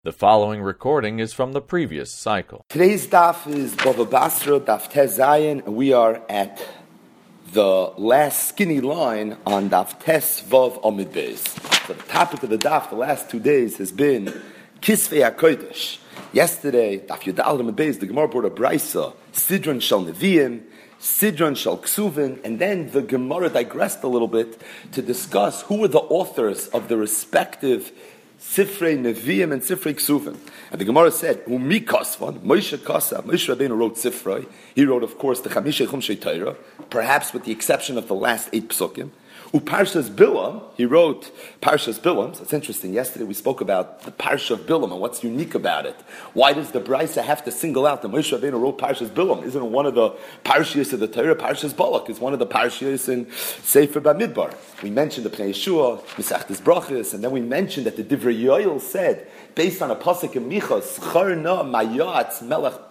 The following recording is from the previous cycle. Today's daf is Bava Basra, daf Tes Zayin, and we are at the last skinny line on daf Tes Vav Amid Beis. So the topic of the daf the last 2 days has been Kisvei HaKodesh. Yesterday, daf Yudal Amid Beis, the Gemara brought a Brisa, Sidron Shal Neviim, Sidron Shal Ksuvin, and then the Gemara digressed a little bit to discuss who were the authors of the respective Sifrei Nevi'im and Sifrei Ksuvim. And the Gemara said, Umi Kasvan, Moshe Kasa, Moshe Rabbeinu wrote Sifrei. He wrote, of course, the Chamishei Chumshei Torah, perhaps with the exception of the last 8 psukim. Parshas Bilam, he wrote Parshas Bilam. So it's interesting. Yesterday we spoke about the Parsha of Bilam and what's unique about it. Why does the Brisa have to single out that Moshe Rabbeinu wrote Parshas Bilam? Isn't it one of the Parshias of the Torah? Parshas Balak is one of the Parshias in Sefer Bamidbar. We mentioned the Pnei Yeshua, Mesachtes Brachos, and then we mentioned that the Divrei Yoel said, based on a pasuk in Michos, Charna Mayatz Melech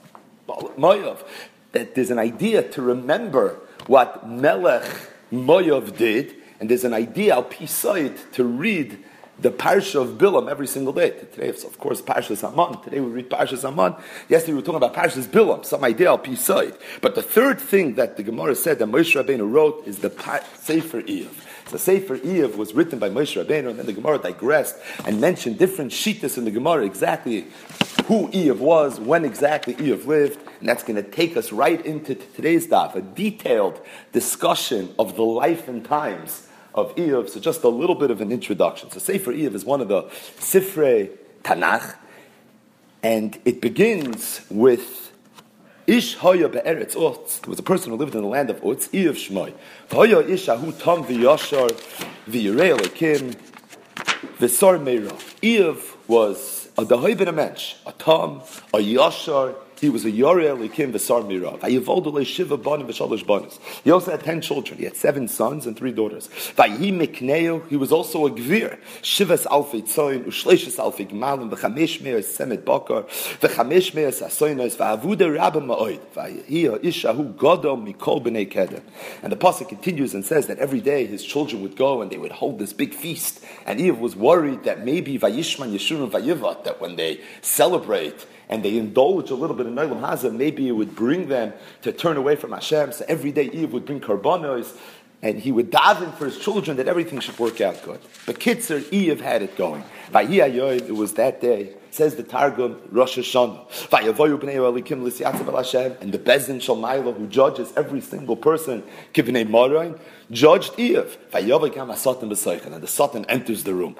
Moav, that there's an idea to remember what Melech Moav did, and there's an idea al Pisayit to read the Parsha of Bilam every single day. Today, of course, Parshas Haman. Today we read Parshas Haman. Yesterday we were talking about Parshas Bilam, some idea al Pisayit. But the third thing that the Gemara said that Moshe Rabbeinu wrote is the Sefer Eiv. So Sefer Eiv was written by Moshe Rabbeinu, and then the Gemara digressed and mentioned different shittas in the Gemara, exactly who Eiv was, when exactly Eiv lived, and that's going to take us right into today's daf, a detailed discussion of the life and times of Eiv. So just a little bit of an introduction. So Sefer Eiv is one of the Sifrei Tanakh, and it begins with Ish Hoya Be'eretz Utz. There was a person who lived in the land of Utz, Eiv Shmoi. V'hoya Ish Ahu Tom V'yashar V'yirei Elokim V'sar Meira. Eiv was a dahoy ben a mensch, a Tom, a Yashar. He was a Yoreh Elikim V'sar Mirav. Vayivoldu le'shiva banim v'shalosh banos. He also had 10 children. He had 7 sons and 3 daughters. Vayihi mikneu. He was also a gvir. Shivas alfei tzoyin u'shleishes alfei gmalim v'chamesh me'as semet bakar v'chamesh me'as asoynos v'avuda rabba ma'oid. Vayihi ishahu godom mikol b'nei kedem. And the pasuk continues and says that every day his children would go and they would hold this big feast. And Eiv was worried that maybe Vayishman Yeshurun Vayivat, that when they celebrate and they indulge a little bit in Olam Hazeh, maybe it would bring them to turn away from Hashem. So every day Eiv would bring karbanos, and he would daven for his children that everything should work out good. But Kitzer, Eiv had it going. It was that day. Says the Targum, Rosh Hashanah. And the Bezdin Shalmaila, who judges every single person, Kivnei Marayin, judged Eiv. And the Satan enters the room.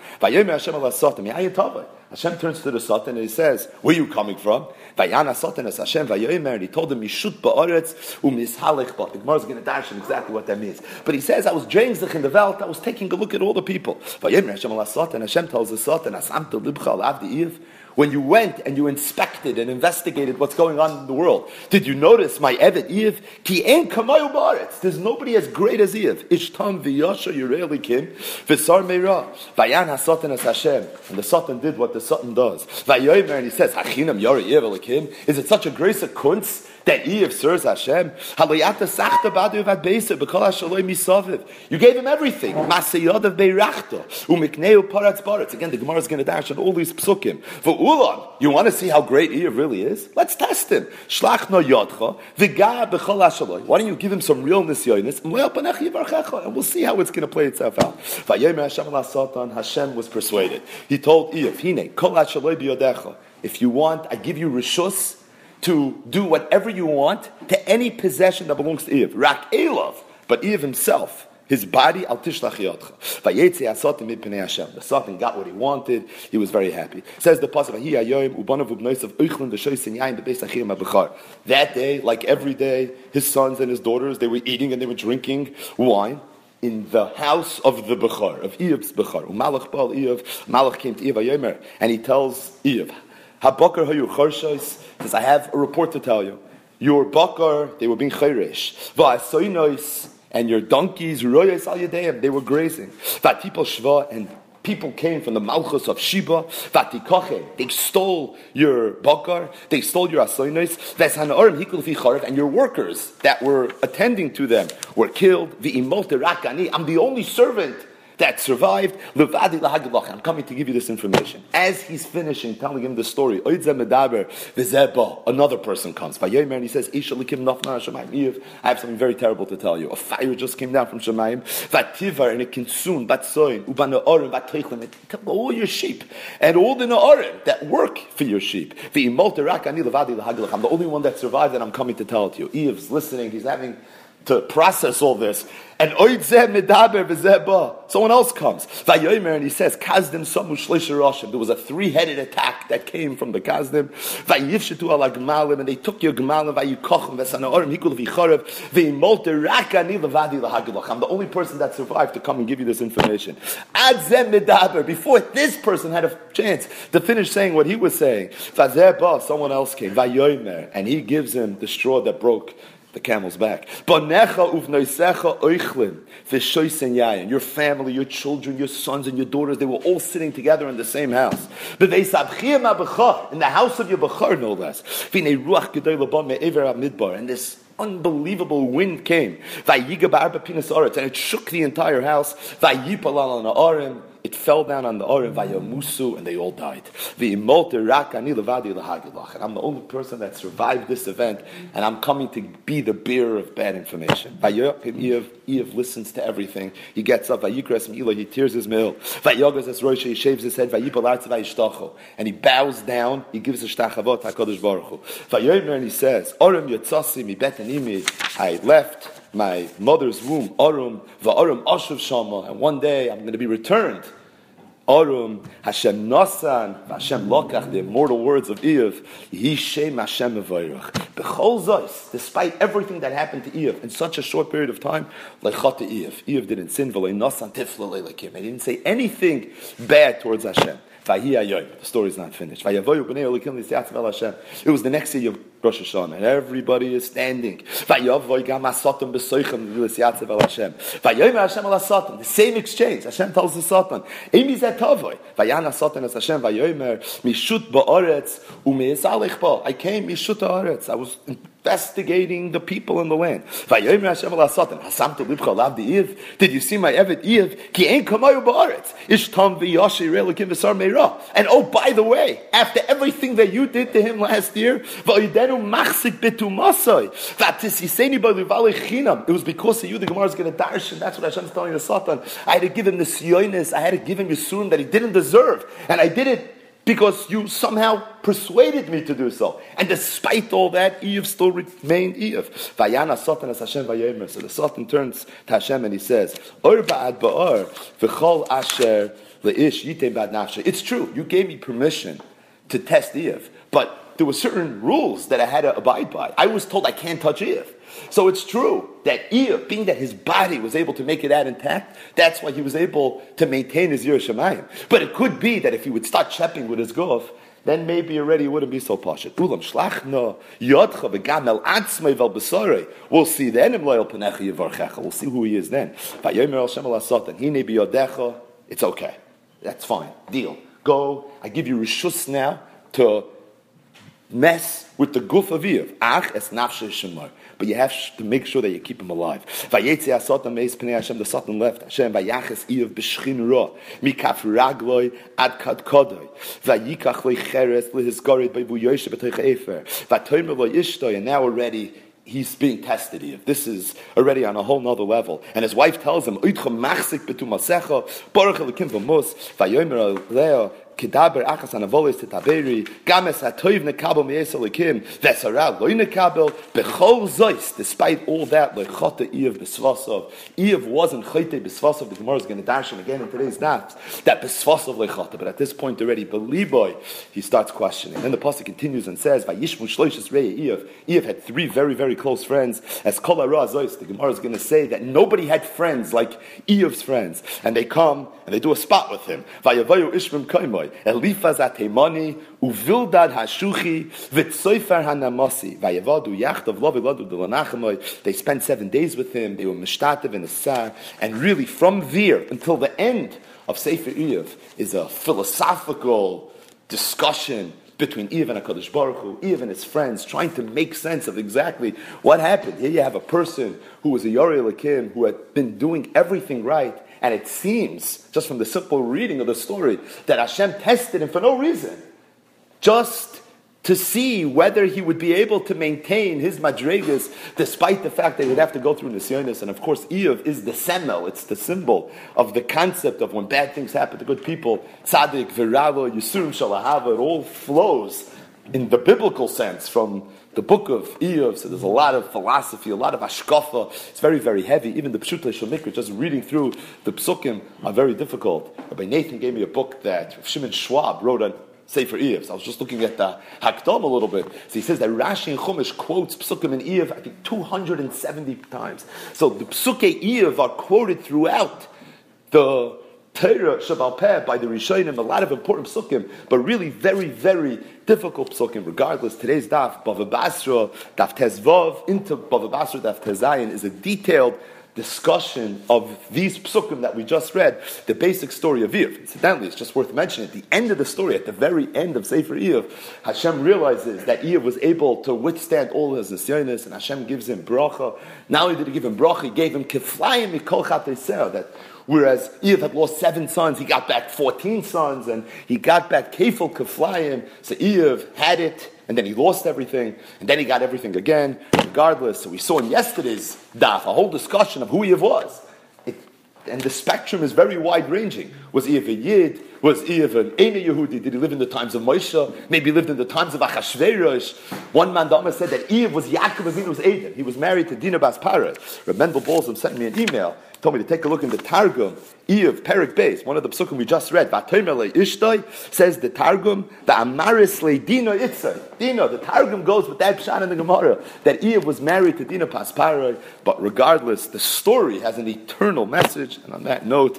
Hashem turns to the Satan and he says, where are you coming from? And he told him, Mishut ba'aretz u'mishalech ba. The Gemara is going to dash him exactly what that means. But he says, I was draining in the Welt, I was taking a look at all the people. Hashem tells the Satan, when you went and you inspected and investigated what's going on in the world, did you notice my Evet Eiv? Ki en kamayu ba'aretz. There's nobody as great as Eiv. Ishtam v'yasha yirei elikim v'sar meira. Vayan ha-Satan as Hashem. And the Satan did what the Satan does. Vayomer, and he says, Hachinam yari Eiv elikim. Is it such a grace of kunz that Eiv serves Hashem? You gave him everything. Again, the Gemara is going to dash on all these psukim. You want to see how great Eiv really is? Let's test him. Why don't you give him some real nisyonis, and we'll see how it's going to play itself out. Hashem was persuaded. He told Eiv, if you want, I give you rishus to do whatever you want to any possession that belongs to Eiv. Rak Elov, but Eiv himself, his body, al tishlach yodcha. Vayetzi ha-Satan mipnei Hashem. The Satan got what he wanted. He was very happy. Says the pasuk, Vahi hayoyim ubanav ubnosav oichlin v'shoysin yayin bebeis achim ha-bechar. That day, like every day, his sons and his daughters, they were eating and they were drinking wine in the house of the Bechar, of Eiv's Bechar. Umalach bal Eiv, Malach came to Eiv hayomer, and he tells Eiv, Ha-bakar hayu chorshois, says, I have a report to tell you. Your bakar, they were being chayresh. Va'asoynois, and your donkeys, royos al yadeim, they were grazing. Vatipol shva, and people came from the malchus of Sheba. Vatikoche, they stole your bakar, they stole your asoynos. Veshanaorim hikul fi charev, and your workers that were attending to them were killed. V'imol terakani, I'm the only servant that survived. Levadi lahagilach. I'm coming to give you this information. As he's finishing telling him the story, another person comes. And he says, I have something very terrible to tell you. A fire just came down from Shemayim, and it consumed it took all your sheep and all the na'arim that work for your sheep. I'm the only one that survived, and I'm coming to tell it to you. Eve's listening. He's having to process all this. And someone else comes. And he says, there was a 3-headed attack that came from the Kazdim. And they took your gemalim. I'm the only person that survived to come and give you this information. Before this person had a chance to finish saying what he was saying, someone else came. And he gives him the straw that broke the camel's back. Your family, your children, your sons and your daughters, they were all sitting together in the same house. In the house of your Bechar, no less. And this unbelievable wind came. And it shook the entire house. It fell down on the Orim, Vayamusu, and they all died. And I'm the only person that survived this event, and I'm coming to be the bearer of bad information. Iev listens to everything. He gets up, he tears his meal. He shaves his head, and he bows down, he gives a shtachavot HaKadosh Baruch Hu. And he says, I left my mother's womb, Arum, va'arum ashuv shama, and one day I'm going to be returned. Arum, Hashem nasan, Hashem lokach, the immortal words of Iev, Yishem Hashem evayrach. B'chol zos, despite everything that happened to Iev in such a short period of time, lechata Iev. Iev didn't sin, v'lei nasan tifla leilakim. He didn't say anything bad towards Hashem. The story is not finished. It was the next day of Rosh Hashanah, and everybody is standing. The same exchange. Hashem tells the Satan, I came, I was investigating the people in the land. Did you see my Eved Iev? And oh, by the way, after everything that you did to him last year, it was because of you the Gemara is going to darshan. That's what Hashem is telling the Satan. I had to give him the sionis, I had to give him Yisurim that he didn't deserve. And I did it because you somehow persuaded me to do so. And despite all that, Iev still remained Iev. Vayana Satan as Hashem vayomer. So the Satan turns to Hashem and he says, Or ba'ad ba'or, v'chol asher le'ish yitem ba'ad nafshe. It's true, you gave me permission to test Iev, but there were certain rules that I had to abide by. I was told I can't touch Iev. So it's true that Iev, being that his body was able to make it out intact, that's why he was able to maintain his Yirah Shamayim. But it could be that if he would start shepping with his guf, then maybe already it wouldn't be so pashut. Ulam shlachna yodcha v'gamel atzmei vel b'sorei. We'll see then im loyal penecha yivarchecha. We'll see who he is then. Vayomer el Shem el Satan hine biyodecha. It's okay. That's fine. Deal. Go. I give you rishus now to mess with the guf of Iev. Ach es nafshe shemar. But you have to make sure that you keep him alive. Vayetzi HaSatan meis pnei Hashem, the Satan left. Hashem vayaches Iev b'shchin ra, mikaf ragloi ad kad kodoi. Vayikach lecheres lehizgarid b'vu yoshe b'toich efer. Vatoymer lo ishtoi, and now already he's being tested here. This is already on a whole nother level. And his wife tells him, Uitcha machzik betu masecha, baruch elikim v'mus, vayomer aleo, Kedaber achas anavolis tetaberi games hatoiv nekabel miyesel lekim vesarad loy nekabel bechol zois. Despite all that, lechota Iev besvasov. Iev wasn't chayte besvasov. The Gemara is going to dash him again in today's naps that besvasov lechota. But at this point already, beliboy, he starts questioning. Then the pasuk continues and says, "Vayishmu shloishes rei Iev." Iev had 3 very, very close friends. As kol hara zois, the Gemara is going to say that nobody had friends like Iev's friends, and they come and they do a spot with him. Vayavayu ishmim kaimoy. Elifaz atemani uvildad hashuchi v'tsoifer hanamasi vayavadu yachtav lo v'ladu delanachimoy. They spent 7 days with him. They were mishtatev in the sar, and really from there until the end of Sefer Iev is a philosophical discussion between Iev and HaKadosh Baruch Hu, Iev and his friends, trying to make sense of exactly what happened. Here you have a person who was a Yorei Elokim, who had been doing everything right, And it seems, just from the simple reading of the story, that Hashem tested him for no reason. Just to see whether he would be able to maintain his madregas despite the fact that he would have to go through Nisyonis. And of course, Iyov is the semel, it's the symbol of the concept of when bad things happen to good people. Tzaddik, Virava, Yisurim, Shalahava, it all flows in the biblical sense from the book of Iyov. So there's a lot of philosophy, a lot of ashkafa. It's very, very heavy. Even the Pshutei Shel Mikra, just reading through the psukim, are very difficult. Rabbi Nathan gave me a book that Shimon Schwab wrote on Sefer Iyov. So I was just looking at the Hakdam a little bit. So he says that Rashi and Chumash quotes Psukim in Iyov, I think 270 times. So the Psukei Iyov are quoted throughout the Torah Shabbat Peh by the Rishonim, a lot of important Psukim, but really very, very difficult Psukim. Regardless, today's Daf, Bava Basra, Daf Tezvav, into Bava Basra, Daf Tezayin, is a detailed discussion of these psukim that we just read, the basic story of Iyov. Incidentally, it's just worth mentioning, at the end of the story, at the very end of Sefer Iyov, Hashem realizes that Iyov was able to withstand all his nisyonos, and Hashem gives him bracha. Not only did he give him bracha, he gave him kiflayim mikol chatei, that whereas Iyov had lost 7 sons, he got back 14 sons, and he got back kefil kiflayim. So Iyov had it, and then he lost everything, and then he got everything again, regardless. So we saw in yesterday's daf a whole discussion of who Iyov was. And the spectrum is very wide-ranging. Was Iyov a Yid? Was Iyov an Eina Yehudi? Did he live in the times of Moshe? Maybe he lived in the times of Achashverosh. One man Dama said that Iyov was Yaakov Avinu's Eden. He was married to Dina Bas Para. Reb Mendel Bolzum sent me an email, told me to take a look in the Targum, Iyov, Perik Beis, one of the psukim we just read, Vatomer Ishtoi, says the Targum, the Amaris Le Dina Itzai. Dina, the Targum goes with that pshat in the Gemara, that Iyov was married to Dina Bas Para, but regardless, the story has an eternal message, and on that note,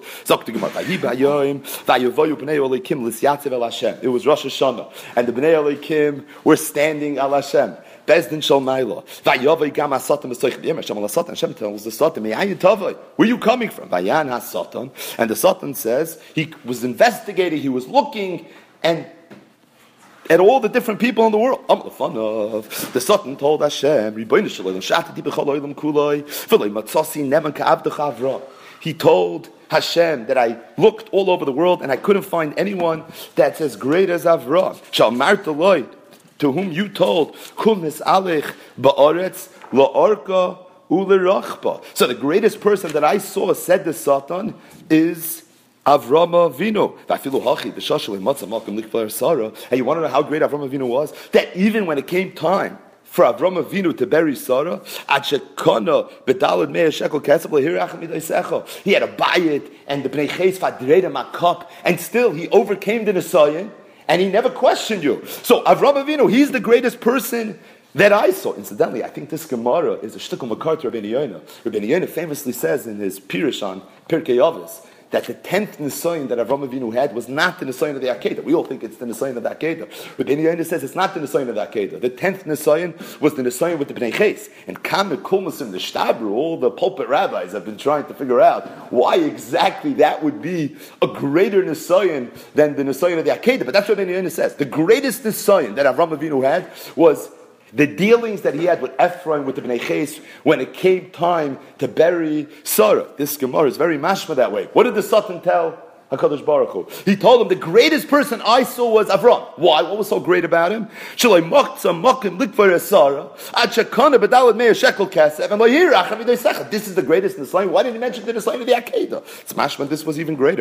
it was Rosh Hashanah, and the Bnei Elikim were standing al Hashem. Bezdin Shal Maila. Vayovay Gam HaSatan B'Soich B'Yem. Hashem tells the Satan, Me'ayin Tavai. Where are you coming from? Vayan HaSatan. And the Satan says, he was investigating, he was looking, and at all the different people in the world. The Satan told Hashem, Ribono Shel Olam, Shatati B'chol Olam Kuloi, V'loi Matzasi Neman Ka'avdecha Avram. He told Hashem that I looked all over the world and I couldn't find anyone that's as great as Avram. Shal Marta Loi, to whom you told, Chumis Alech Ba'aretz La'orka U'lerachba. So the greatest person that I saw, said the Satan, is Avraham Avinu. Hey, you want to know how great Avraham Avinu was? That even when it came time for Avraham Avinu to bury Sarah, he had to buy it, and the Bnei Ches fadreid him a cup, and still he overcame the Nisayan, and he never questioned you. So Avraham Avinu, he's the greatest person that I saw. Incidentally, I think this Gemara is a shtickle makar to Rabbeinu Yonah. Rabbeinu Yonah famously says in his Pirush on Pirkei Avos that the 10th Nisayan that Avraham Avinu had was not the Nisayan of the Akedah. We all think it's the Nisayan of the Akedah. Rabbeinu Yonah says it's not the Nisayan of the Akedah. The 10th Nisayan was the Nisayan with the Bnei Ches. And Kamek Kulmasim, the Shtabru, all the pulpit rabbis have been trying to figure out why exactly that would be a greater Nisayan than the Nisayan of the Akedah. But that's what Rabbeinu Yonah says. The greatest Nisayan that Avraham Avinu had was the dealings that he had with Ephraim, with the Bnei Ches, when it came time to bury Sarah. This Gemara is very mashma that way. What did the Satan tell HaKadosh Baruch Hu? He told him the greatest person I saw was Avram. Why? What was so great about him? This is the greatest Nisayan. Why didn't he mention the Nisayan of the Akedah? It's mashma, this was even greater.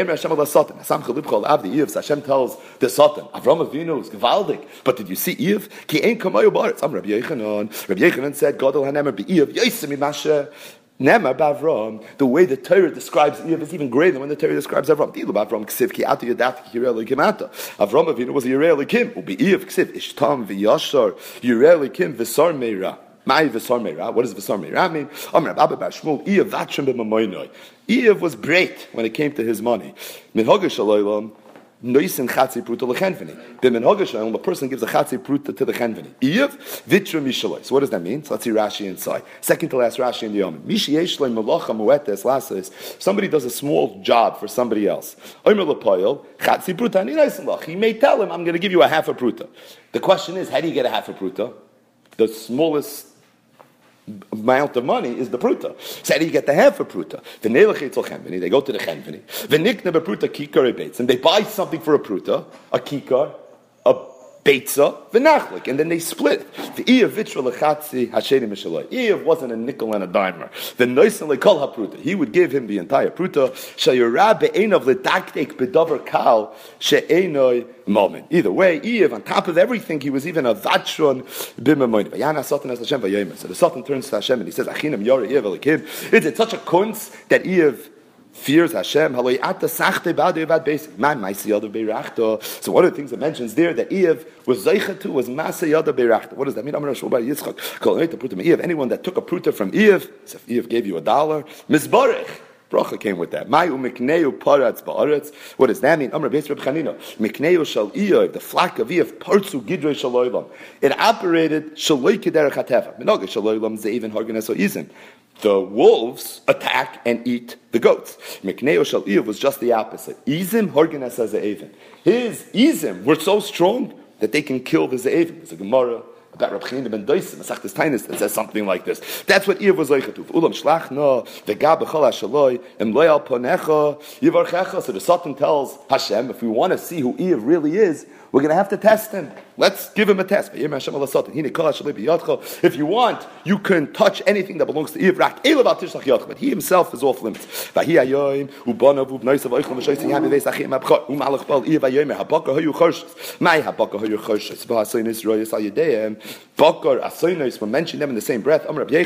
Hashem tells the Satan, Avram Avinu is Gevaldik. But did you see Iyov? Ki ein kamayu ba'aretz. Rabbi Yechanan. Rabbi Yechanan said, Gadol hanemer be'Iyov yosem imashe Nema Bavram, the way the Torah describes Iyov is even greater than when the Torah describes Avram. Dilu Bavram ksiv ki atu yadat ki yirei Elokim ata. Avram Avinu was a yirei Elokim. Ubi Iyov ksiv ishtam v'yashar yirei Elokim v'sar meira. Mai v'sar meira. What does v'sar meira mean? Amar Abba Bar Shmuel Iyov vatrim b'mamoinoi. Iyov was great when it came to his money. Min hogesh alaylam. Noisin chatzi pruta lechenveni. The menhogashalom, a person gives a chatzi pruta to the chenveni. Iyov vitra mishaloi. So what does that mean? So let's see Rashi inside. Second to last Rashi in the Yom. Mishi yeshloi melacha muetes lasas. Somebody does a small job for somebody else. Omer lepoyel chatzi pruta ani noisin lach. He may tell him, I'm going to give you a half a pruta. The question is, how do you get a half a pruta? The smallest amount of money is the pruta. So how do you get the half of pruta? They go to the chenveni. And they buy something for a pruta, a kikar, a beitza, v'nachlik, and then they split. The Eiv vitra lechatzi hasheni mishaloi. Eiv wasn't a nickel and a dimer. The noisan lekol hapruta. He would give him the entire pruta. Shayurah be'enav ledaktek bedavar kal she'enoi moment. Either way, Eiv, on top of everything, he was even a vatron b'mamoyne. Vayana satan as Hashem vayomer. So the satan turns to Hashem and he says, Achinam yore Eiv elikim. Is it such a kunz that Eiv fears Hashem? So one of the things it mentions there that Eiv was zeicha to was Masa Yada Beirachta. What does that mean? Anyone that took a pruta from Eiv, so if Eiv gave you $1, Mizbarech, bracha came with that. What does that mean? The flock of Eiv, Parzu Gidrei Shaloilam. It operated Shaloi Kederech HaTefa. Minoga Shaloilam Zeivin Harganeso Izim. The wolves attack and eat the goats. Mikneo Shal Eiv was just the opposite. Izim Harganes HaZe'evin. His Izim were so strong that they can kill the Ze'evin. There's a Gemara about Reb Chanina ben Dosim, Masechtas Tainis, that says something like this. That's what Eiv was like to. Ulam shlach no v'gab b'chol hashaloi em lo al ponecha yivarchecha. So the Satan tells Hashem, if we want to see who Eiv really is, we're going to have to test him. Let's give him a test. If you want, you can touch anything that belongs to Eiv. But he himself is off limits. We mentioned them in the same breath.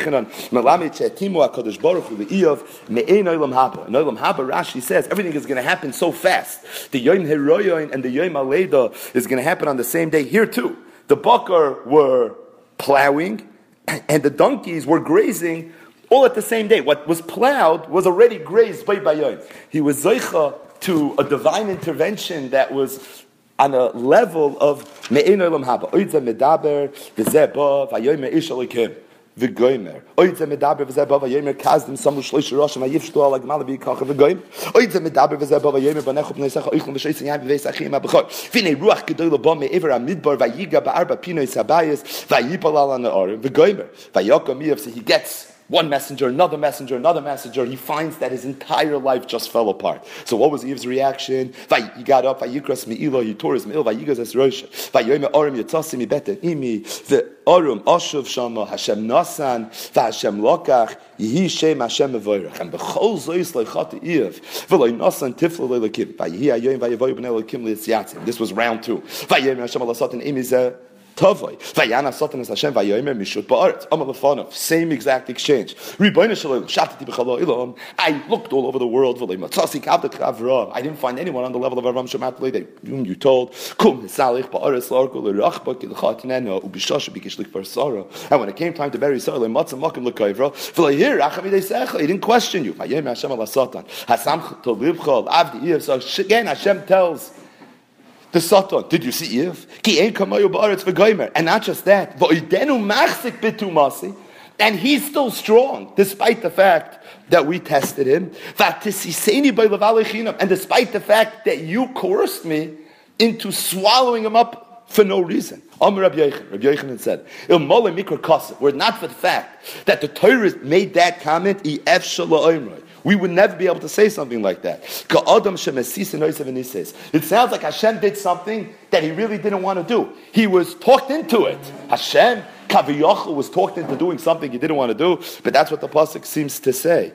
Rashi says everything is going to happen so fast. The Yom Heroyon and the Yom Aleida is going to happen on the same day. Here too, the bakar were plowing and the donkeys were grazing all at the same day. What was plowed was already grazed by Bayon. He was zeicha to a divine intervention that was on a level of me'ein olam haba. Oidza medaber v'zeba v'ayomer ish alikim. V'goymer. Oidze medaber v'zeh bava yemer kazdim samu shloish roshim v'yivshtu ala gmala v'yikacha v'goymer. Oidze medaber v'zeh bava yemer v'nechu b'neisecha oichlum v'sheitz yam v'veis achim ha'bechor. V'nei ruach gedoy l'bom me'ever ha'midbar v'yiga ba'arba pinois ha'bayis v'yipal ala na'orim v'goymer. V'yokam Eiv, so he gets one messenger, another messenger, another messenger. He finds that his entire life just fell apart. So what was Eiv's reaction? He got up, Vayikras me'ilo, he tore his me'il, Vayigas es rosh, Vayoyme orim yitzasim ibeten imi, the orum oshuv shama, Hashem nasan, Hashem lokach, Yehi shem Hashem mevoirach, and b'chol zois leichati Eiv, v'loi nasan tiflo leilakim, Vayehi ayoyim vayevoyu b'nei leilakim li'etziatzim. This was round 2. Vayoyme Hashem alasatan imi zeh, Tavoi. Vayana Satan as Hashem Vayomer Mishut Ba'aretz. Amalafonov. Same exact exchange. Ribono Shalom. Shatati b'chalo ilom. I looked all over the world. I didn't find anyone on the level of Avraham Shemat Leidei. Whom you told. Kum Hisalich Ba'aretz Larko L'Rachba Kilchatineno Ubishasha Bikishlik Barsara. And when it came time to bury Sarah, Matzah Makim L'Koivra. V'layir Rachami Deisecha. He didn't question you. Vayomer Hashem ala Satan. Hasam Tolibchol Avdi Eiv. So again, Hashem tells the Satan, did you see Eiv? And not just that, and he's still strong, despite the fact that we tested him, and despite the fact that you coerced me into swallowing him up for no reason. Rabbi Yochanan said, were it not for the fact that the Torah made that comment, we would never be able to say something like that. It sounds like Hashem did something that he really didn't want to do. He was talked into it. Hashem, Kaviyachal, was talked into doing something he didn't want to do, but that's what the pasuk seems to say.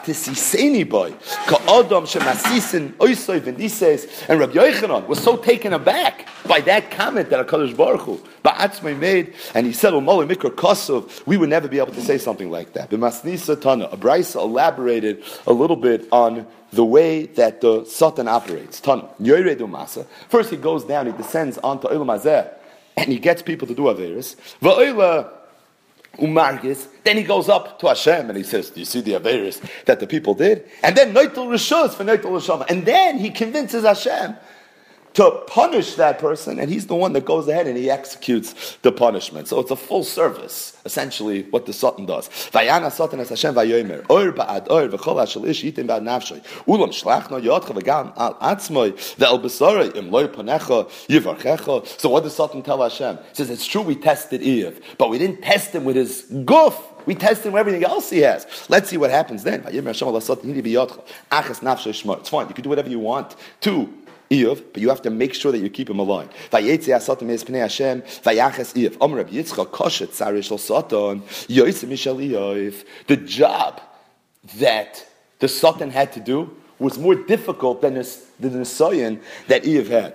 And Rabbi Yochanan was so taken aback by that comment that HaKadosh Baruch Hu Ba'atzmai made, and he said, we would never be able to say something like that. B'masnisa Tana, a Brisa elaborated a little bit on the way that the Satan operates. Tana, Yoredu Masa. First he goes down, he descends onto Olam Hazeh, and he gets people to do Averis. Va'oila Umargis. Then he goes up to Hashem and he says, do you see the Averis that the people did? And then Noitel Rishos for Noitel Rishama. And then he convinces Hashem to punish that person, and he's the one that goes ahead and he executes the punishment. So it's a full service, essentially, what the Satan does. Vayana Satan as Hashem vayomer, or ba'ad or v'chol hashel ish yitim ba'ad nafshay, ulam shlachno yodcha v'gam al atzmoy ve'el b'sorei im loy panecha yivarchecha. So what does Satan tell Hashem? He says, it's true we tested Eve, but we didn't test him with his goof. We test him with everything else he has. Let's see what happens then. It's fine. You can do whatever you want to Eve, but you have to make sure that you keep him alive. The job that the Satan had to do was more difficult than the Nisayan that Eve had.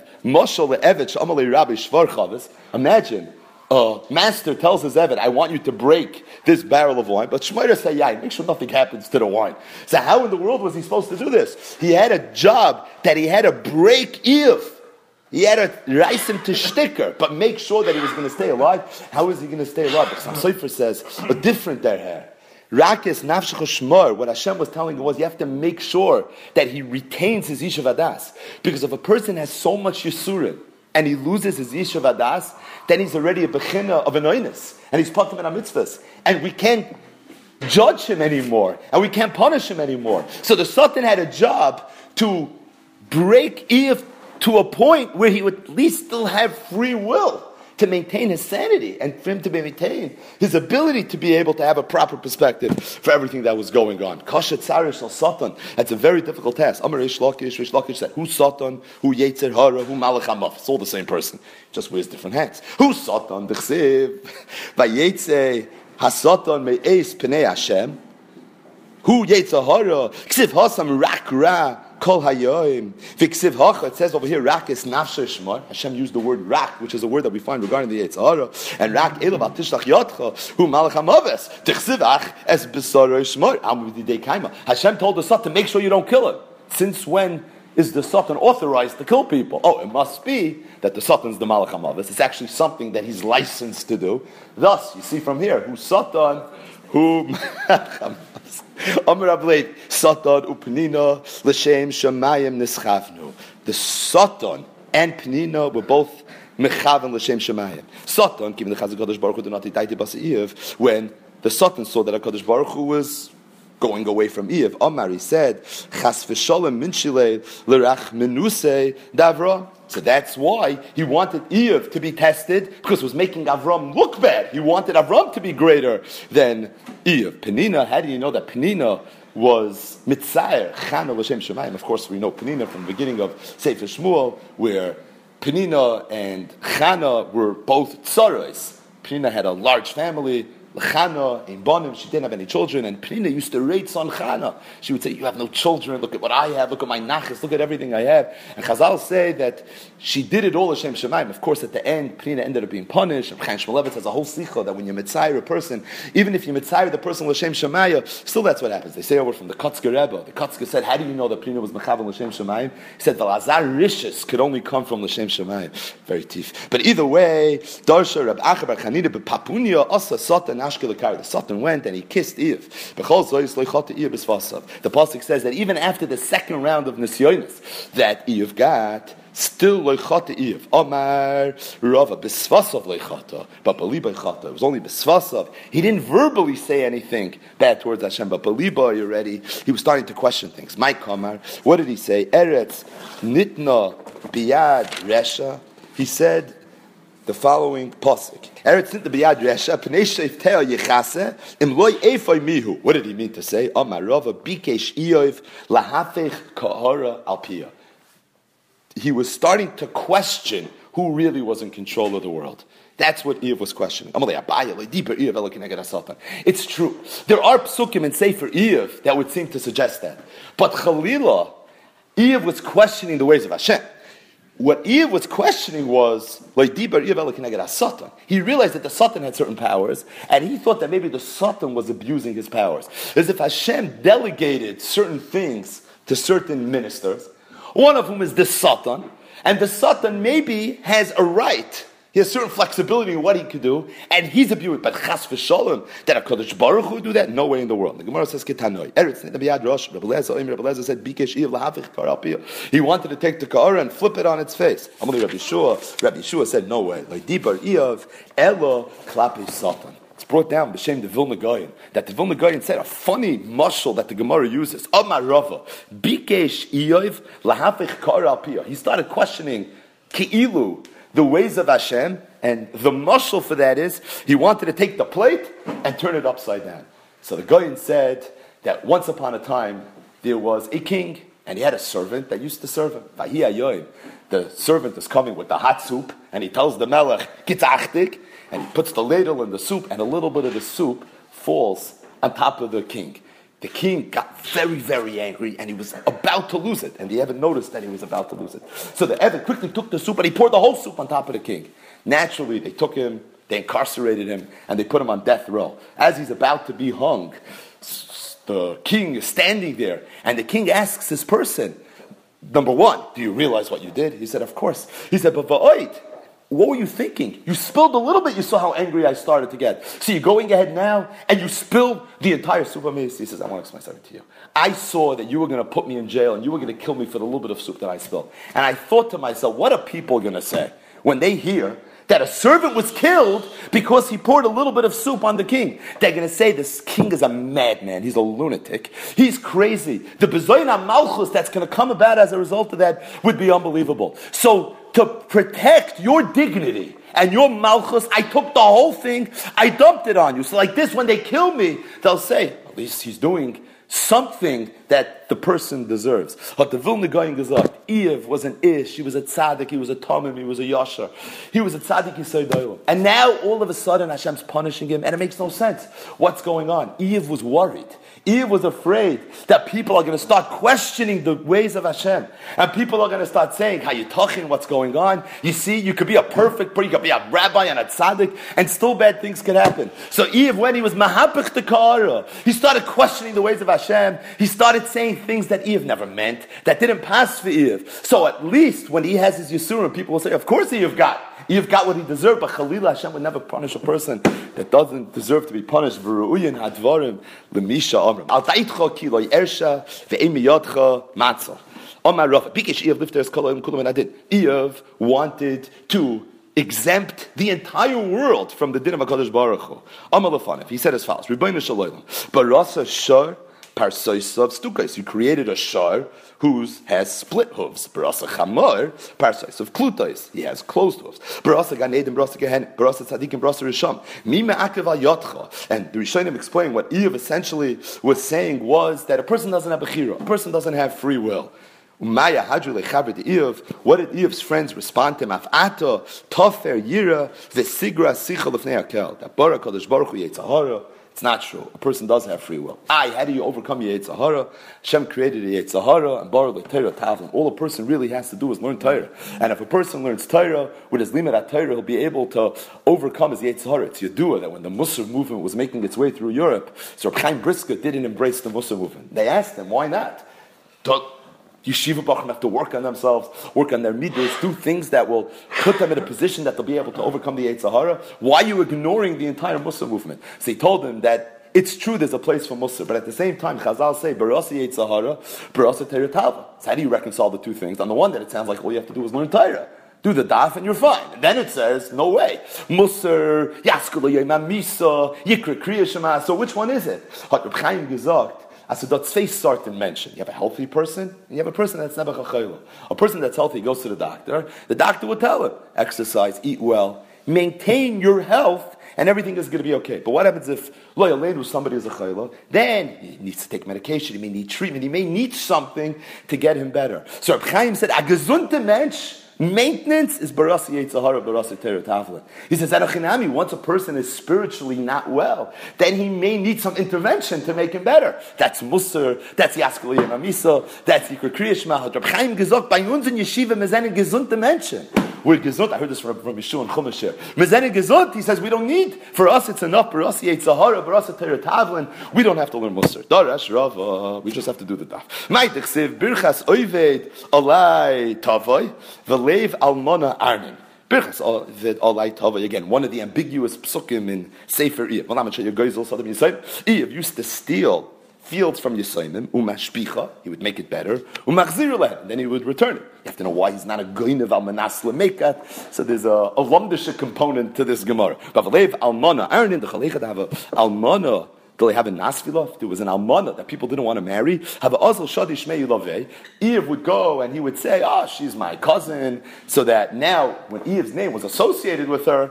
Imagine, master tells his Eved, I want you to break this barrel of wine, but Shmoyer say, yeah, make sure nothing happens to the wine. So how in the world was he supposed to do this? He had a job that he had to break Eve. He had to rice him to shticker, but make sure that he was going to stay alive. How is he going to stay alive? Because Sam Sofer says, a different there. Rakis nafshach shmor. What Hashem was telling him was, you have to make sure that he retains his Yishuv Adas. Because if a person has so much Yisurim, and he loses his Yishuv Adas, then he's already a bechina of an oinus, and he's patim in a mitzvahs, and we can't judge him anymore, and we can't punish him anymore. So the Satan had a job to break Eve to a point where he would at least still have free will to maintain his sanity, and for him to maintain his ability to be able to have a proper perspective for everything that was going on. Kashet Tzarish al Satan. That's a very difficult task. Amar Rish Lakish said, who Satan, who Yetzer Hara, who Malach HaMaf. It's all the same person, just wears different hats. Who Satan, D'chsiv, Vayetze HaSatan Me'ez Pnei Hashem. Who Yetzer Hara, Ksiv Hasam Rak Ra, Kol Hayoim. V'ksiv Hacha, it says over here, Rak is Nafshe Shmar. Hashem used the word Rak, which is a word that we find regarding the Yetzer Hara. And Rak Elav Al Tishlach Yotcha, Hu Malach HaMaves. T'chsiv Ach Es B'Saroi Shmar. Amudidei Kaima. Hashem told the Satan, make sure you don't kill him. Since when is the Satan authorized to kill people? Oh, it must be that the Satan's the Malach HaMaves. It's actually something that he's licensed to do. Thus, you see from here, who Satan, who Amar Ableit, Satan uPnina l'shem Shemayim nischavnu. The Satan and Pnina were both mechaven l'shem Shemayim. Satan, given the Chazak Kadosh Baruch Hu, did not itaiti b'Seiv, when the Satan saw that HaKadosh Baruch Hu was going away from Eve. Amar, he said, Chas v'sholem minshilei l'rach menusei davra. So that's why he wanted Eve to be tested, because it was making Avram look bad. He wanted Avram to be greater than Eve. Penina, how do you know that Penina was Mitzayer, Chana l'shem Shemayim? Of course, we know Penina from the beginning of Sefer Shmuel, where Penina and Chana were both tzaros. Penina had a large family. Chana in Bonim, she didn't have any children, and Penina used to rate on Chana. She would say, you have no children, look at what I have, look at my nachas, look at everything I have. And Chazal say that she did it all Hashem Shemaim. Of course, at the end, Penina ended up being punished. And Chaim Shmulevitz has a whole sikha that when you mitzayir a person, even if you mitzayir the person L'Shem Shemaya, still that's what happens. They say over from the Kotzker Rebbe. The Kotzker said, how do you know that Penina was mechavan L'Shem Shemaim? He said, Valazar Rishis could only come from L'Shem Shemaim. Very teeth. But either way, Darsha Rab Acha Bar Chanina Bepapunia Asa Satan Ashkel Akari. The Satan went and he kissed Eve. The pasuk says that even after the second round of Nisyonis that Eve got, still loichata Eve. Omar Rava besvasav loichata, but beliba loichata. It was only besvasav. He didn't verbally say anything bad towards Hashem, but beliba already. He was starting to question things. Mike Kamar, what did he say? Eretz nitna biyad resha. He said the following pasuk. Eretz nitna biyad resha pnei sheftei yichase im loy efoy mihu. What did he mean to say? Omar Rava bikesh Iyov lahafech kahara alpiyah. He was starting to question who really was in control of the world. That's what Eve was questioning. It's true. There are psukim in Sefer Eve that would seem to suggest that. But Chalila, Eve was questioning the ways of Hashem. What Eve was questioning was, he realized that the Satan had certain powers, and he thought that maybe the Satan was abusing his powers. As if Hashem delegated certain things to certain ministers, one of whom is the Satan, and the Satan maybe has a right. He has certain flexibility in what he could do, and he's a beauty. But chas v'shalom, that HaKadosh Baruch Hu would do that? No way in the world. The Gemara says, Ketanoi. Eretz Nebiyad Rosh, Rabbi Lezer said, Bikesh Iyav lahafich karapiyah. He wanted to take the Ka'ara and flip it on its face. Rabbi Yeshua said, no way. Like Dibar Iyav, Elo klape Satan. It's brought down b'shem the Vilna Gaon, that the Vilna Gaon said a funny mashal that the Gemara uses. Amar Rava, Bikesh Iyav lahafich karapiyah. He started questioning Ki'ilu, the ways of Hashem, and the mashal for that is he wanted to take the plate and turn it upside down. So the Goyen said that once upon a time there was a king and he had a servant that used to serve him. The servant is coming with the hot soup and he tells the melech, Kitzachtik, and he puts the ladle in the soup and a little bit of the soup falls on top of the king. The king got very, very angry, and he was about to lose it. And the Eved noticed that he was about to lose it. So the Eved quickly took the soup, and he poured the whole soup on top of the king. Naturally, they took him, they incarcerated him, and they put him on death row. As he's about to be hung, the king is standing there, and the king asks this person, number one, do you realize what you did? He said, of course. He said, but va'oid, what were you thinking? You spilled a little bit, you saw how angry I started to get. So you're going ahead now, and you spilled the entire soup on me. He says, I want to explain something to you. I saw that you were going to put me in jail, and you were going to kill me for the little bit of soup that I spilled. And I thought to myself, what are people going to say when they hear that a servant was killed because he poured a little bit of soup on the king? They're going to say, this king is a madman, he's a lunatic, he's crazy. The bezoyin malchus that's going to come about as a result of that would be unbelievable. So, to protect your dignity and your malchus, I took the whole thing, I dumped it on you. So like this, when they kill me, they'll say, at least he's doing something that the person deserves. But the Vilna Gaon gesagt, Eve was an ish, he was a tzaddik, he was a tamim, he was a yashar, he was a tzaddik yisod olam. And now all of a sudden Hashem's punishing him, and it makes no sense. What's going on? Eve was worried. Eve was afraid that people are going to start questioning the ways of Hashem. And people are going to start saying, how you talking, what's going on? You see, you could be a perfect, you could be a rabbi and a tzaddik, and still bad things could happen. So Eve, when he was mahapich the kara, he started questioning the ways of Hashem. He started saying things that Eve never meant, that didn't pass for Eve. So at least when he has his Yisurim, people will say, of course Eve got what he deserved, but Chalila Hashem would never punish a person that doesn't deserve to be punished. V'ru'uyin hadvarim l'misha amrim. Al ta'itcha ki lo yersha ve'em miyadcha matzah. Omar Rafa, Bikish Iev lifter kol kulam and adin. Iev wanted to exempt the entire world from the din of HaKadosh Baruch Hu. Amar Lefanef, he said as follows, Rebbeinu Shalom, Barasa shar parsaisav stukais. You created a shar whose has split hooves. Barasa chamar parsaisav klutais. He has closed hooves. Barasa ganedim, barasa gehen, barasa tzadikim, barasa risham. Mima akev al yotcha. And the Rishonim explain what Eve essentially was saying was that a person doesn't have a chira. A person doesn't have free will. Umaya hadru lechaver de Eve. What did Eve's friends respond to him? Afata tofer yira v'sigra sicha lefnei hakel. That bara kadosh baruch hu yetzahara. It's not true. A person does have free will. How do you overcome your Yetzirah? Hashem created a Yetzirah and borrowed the Torah Tavlim. All a person really has to do is learn Torah. And if a person learns Torah, with his limit at Torah, he'll be able to overcome his Yetzirah. It's Yedua that when the Musar movement was making its way through Europe, so Chaim Brisker didn't embrace the Musar movement. They asked him, why not? Yeshiva Bachim have to work on themselves, work on their midos, do things that will put them in a position that they'll be able to overcome the Yetzirah. Why are you ignoring the entire Musar movement? So he told them that it's true there's a place for Musar, but at the same time, Chazal say, Barasa Yetzirah, Barasa Torah Tava. So how do you reconcile the two things? On the one hand, it sounds like all you have to do is learn Torah. Do the daf and you're fine. And then it says, no way. Musar, Yaskula Yemam Misa, Yikra Kriya Shema. So which one is it? Hat Reb Chaim gesagt, as the face started to mention, you have a healthy person, and you have a person that's never chachayla. A person that's healthy goes to the doctor will tell him, exercise, eat well, maintain your health, and everything is going to be okay. But what happens if somebody is a chayla? Then he needs to take medication, he may need treatment, he may need something to get him better. So Reb Chaim said, a gesunte mensch, maintenance is barasi Yetzirah, barasi Torah Tavlin. He says, once a person is spiritually not well, then he may need some intervention to make him better. That's Musar, that's Yaskul Yemam Misa, that's Yikra Kriya Shema. Reb Chaim gesagt, bei uns in Yeshiva, wir sind gesunde Menschen. We're gesund. I heard this from Yeshua and Chumash here. Wir sind gesund. He says, we don't need, for us it's enough, barasi Yetzirah, barasi Torah Tavlin. We don't have to learn Musar. Darash Rava, we just have to do the daf. Ma'itechsev, birchas oived, alai tavoy, Lev almona arnin. Again, one of the ambiguous psukim in Sefer Iyov used to steal fields from Yisayim, umashpicha, he would make it better, umachzir lehem, and then he would return it. You have to know why he's not a goynev al manas lemekat. So there's a lumdisha component to this Gemara. But almana, aren't in the chalecha to have a almana. Do they have a nasvila? If there was an almana that people didn't want to marry, have a azal shadi shmei yilaveh. Eve would go and he would say, she's my cousin, so that now when Eve's name was associated with her,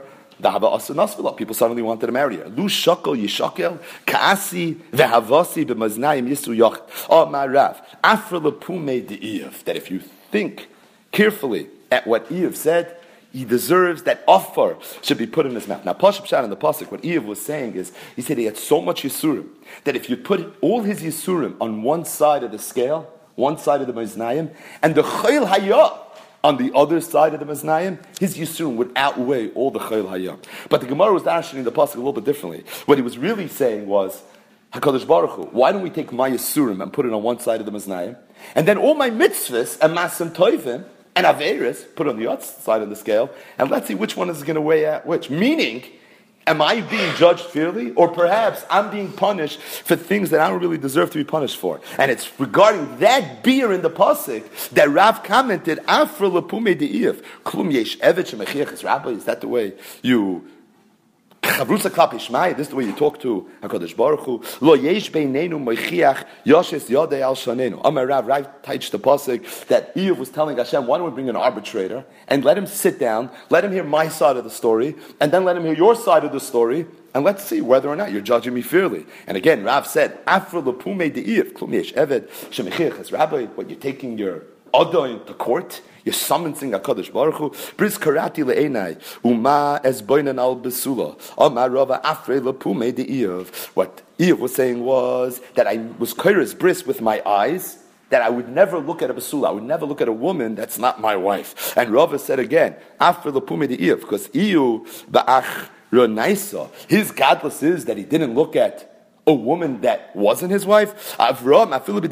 people suddenly wanted to marry her. Lu shakel yishakel kaasi vehavasi b'maznayim yisu yocht. Oh, my Rav, after lepume de Eve, that if you think carefully at what Eve said, he deserves that offer should be put in his mouth. Now, Pashup Shan in the pasuk, what Eve was saying is, he said he had so much yisurim that if you put all his yisurim on one side of the scale, one side of the maznayim, and the chayil hayah on the other side of the maznayim, his yisurim would outweigh all the chayil hayah. But the Gemara was answering the pasuk a little bit differently. What he was really saying was, HaKadosh Baruch Hu, why don't we take my yisurim and put it on one side of the maznayim, and then all my mitzvahs and masim toivim and averis put on the other side of the scale, and let's see which one is going to weigh out which. Meaning, am I being judged fairly, or perhaps I'm being punished for things that I don't really deserve to be punished for? And it's regarding that beer in the pasuk that Rav commented, Afra lepume de'if, klum yesh evet shemechiach. Rabbi, is that the way you chavrusa klap ishmai? This is the way you talk to HaKadosh Baruch Hu. Lo yesh beinenu mechiach yoshes yodei al shanenu. Amar Rav teach the pasuk that Eve was telling Hashem, why don't we bring an arbitrator and let him sit down, let him hear my side of the story, and then let him hear your side of the story, and let's see whether or not you're judging me fairly. And again, Rav said, Afra lepume de'if, klum yesh evet shemechiach. Rabbi, what, you're taking your Adon to court? You're summoning HaKadosh Baruch Hu. Bris karati le'enai, uma es boinan al besula. Amar Rava afre lepume de'Ev. What Eve was saying was that I was kairos bris with my eyes, that I would never look at a basula, I would never look at a woman that's not my wife. And Rava said again, afre lepume de'Ev, because Iu ba'ach ronaisa, his godless is that he didn't look at a woman that wasn't his wife. Avram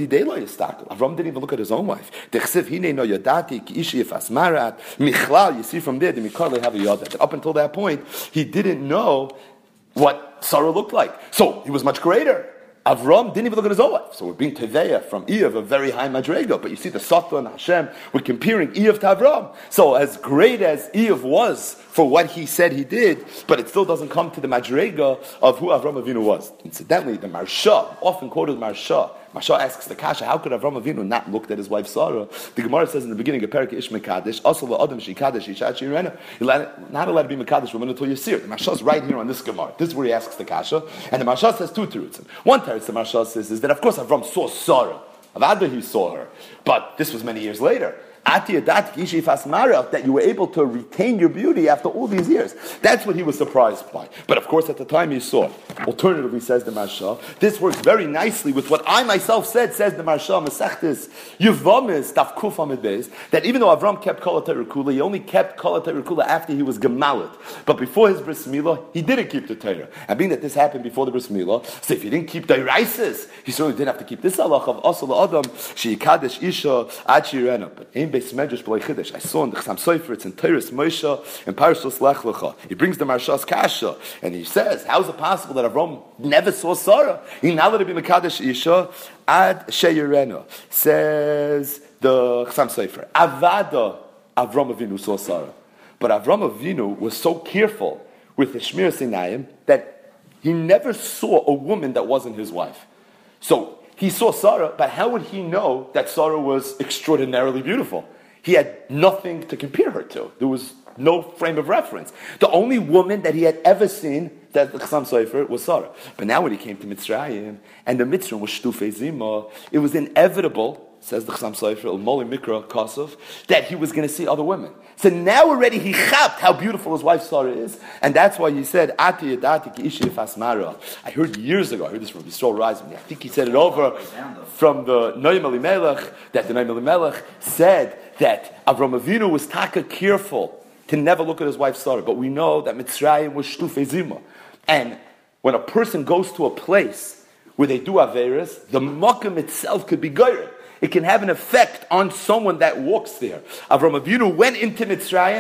didn't even look at his own wife. You see from there, that up until that point, he didn't know what Sarah looked like. So he was much greater. Avram didn't even look at his own wife. So we're being Teveya from Eve, a very high madrega. But you see the Sata and Hashem, we're comparing Eve to Avram. So as great as Eve was for what he said he did, but it still doesn't come to the madrega of who Avram Avinu was. Incidentally, the Marsha, often quoted Marsha asks the Kasha, how could Avram Avinu not looked at his wife Sarah? The Gemara says in the beginning of Perek Ishme Kaddish, also Adam Shi Kaddish Ishat Shirena, you're not allowed to be Mekadesh woman until you see her. The Marsha is right here on this Gemara. This is where he asks the Kasha, and the Marsha says two terutzim. One teretz the Marsha says is that of course Avram saw Sarah. Avada he saw her, but this was many years later. That you were able to retain your beauty after all these years. That's what he was surprised by. But of course, at the time he saw it. Alternatively, says the Marsha, this works very nicely with what I myself said, says the Marsha, Masechtes, Yevamis, Daf Kuf Amid Beis, that even though Avram kept Kol HaTorah, he only kept Kol HaTorah after he was Gemalit. But before his Bris Milah, he didn't keep the Torah. And being that this happened before the Bris Milah, so if he didn't keep the Raisis, he certainly didn't have to keep this halach of Asal Adam, Sheikadesh Isha, Ad Shirena. But I saw in the Chassam Sofer, it's in Teiris Moshe and Parshas Lech Lecha. He brings the Marsha's Kasha, and he says, how is it possible that Avram never saw Sarah? He now let it be Mekadesh Isha, Ad Sheyirena. Says the Chassam Sofer, Avada Avram Avinu saw Sarah. But Avram Avinu was so careful with the Shmir Sinayim that he never saw a woman that wasn't his wife. So he saw Sarah, but how would he know that Sarah was extraordinarily beautiful? He had nothing to compare her to. There was no frame of reference. The only woman that he had ever seen, that the Chassam Sofer, was Sarah. But now when he came to Mitzrayim, and the Mitzrayim was Shtufei Zima, it was inevitable, says the Chassam Sofer, Moli Mikra Kosov, that he was going to see other women. So now already he chapped how beautiful his wife Sarah is, and that's why he said, Ati Yadati Ki Ishi Fasmara. I heard years ago, I heard this from Yisrael Reisman, I think he said it over from the Noam Elimelech, that the Noam Elimelech said that Avram Avinu was taka careful to never look at his wife Sarah, but we know that Mitzrayim was Shtufei Zima. And when a person goes to a place where they do Averis, the Makam itself could be Geir. It can have an effect on someone that walks there. Avram Avinu went into Mitzrayim,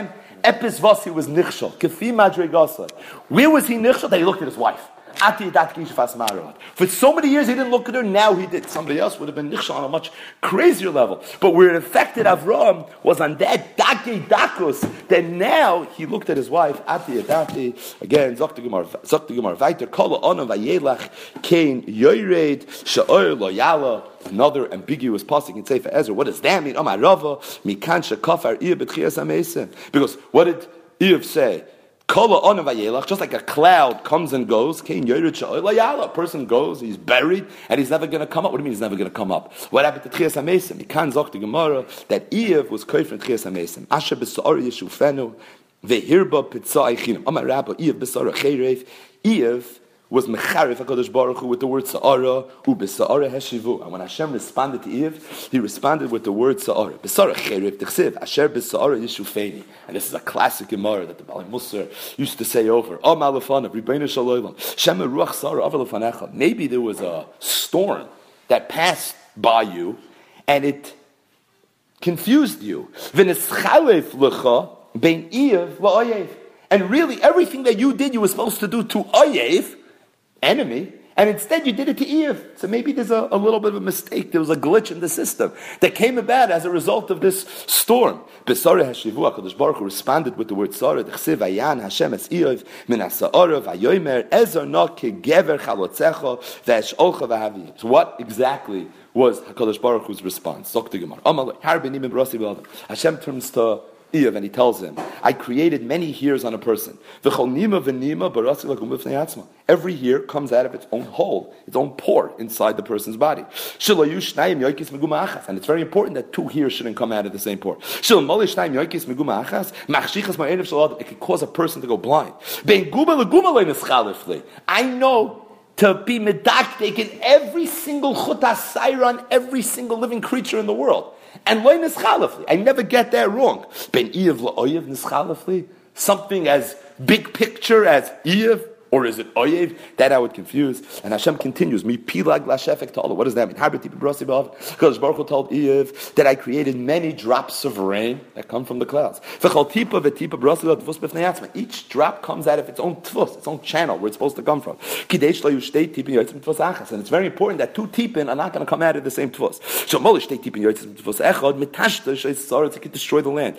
Epis Vasi was nichshol. Kefi madregasa. Where was he nichshol? That he looked at his wife. For so many years he didn't look at her, now he did. Somebody else would have been nichshol on a much crazier level. But where it affected Avram was on that dake dakus, that now he looked at his wife, ati adati, again, Zok the Gemara, Vaiter, Kola Onav Vayelach, Cain, Yoired, Sha'or, Loyala, another ambiguous passage in Sefer Ezra. What does that mean? Amar Rava, Mikan Shekafar Ir B'tchias HaMesim. Because what did Eve say? Just like a cloud comes and goes, a person goes, he's buried, and he's never going to come up. What do you mean he's never going to come up? What happened to Tchias HaMesim? He can't talk to Gemara that Eve was koyf in Tchias HaMesim. Asher b'sa'or yeshufenu, ve'hirba pitzah eichinam. Amar Rabba, Eve b'sa'or cherev. Eve was mecharif HaKadosh Baruch Hu with the word Sa'ara, u'b'Sa'ara heshivu. And when Hashem responded to Eve, he responded with the word Sa'ara. B'Sa'ara cherev t'chsiv, asher b'Sa'ara yishufeni. And this is a classic Gemara that the Baalei Musar used to say over. Oh malafanav, Ribeinu Shalom, Shema ruach Sa'ara avar lefanecha. Maybe there was a storm that passed by you, and it confused you. V'neschalef lecha bein Eve v'Oyev. And really, everything that you did, you were supposed to do to Oyev, enemy, and instead you did it to Eve. So maybe there's a little bit of a mistake. There was a glitch in the system that came about as a result of this storm. B'Sarah hashivu, HaKadosh Baruch Hu responded with the word Sarah. D'chsiv vayan Hashem es Eve min ha'sa'ara vayomer ezer na kegever chalotzecha ve'esh'olcha v'havi. So what exactly was HaKadosh Baruch Hu's response? Zok the Gemara. Amalei har b'nim b'rasi v'adam. Hashem turns to Eve and he tells him, I created many hairs on a person. Every hair comes out of its own hole, its own pore inside the person's body. And it's very important that two hairs shouldn't come out of the same pore. It could cause a person to go blind. I know to be medakdek in every single chut ha'sayra on every single living creature in the world. And loy nischalafli. I never get that wrong. Ben Eve la'oyev nischalafli. Something as big picture as Eve, or is it Oyev? That I would confuse. And Hashem continues, Mi pilag lashefek ta'ala. What does that mean? Because Baruch Hu told Eve that I created many drops of rain that come from the clouds. Each drop comes out of its own tfus, its own channel where it's supposed to come from. And it's very important that two tipin are not going to come out of the same tfus. It can destroy the land.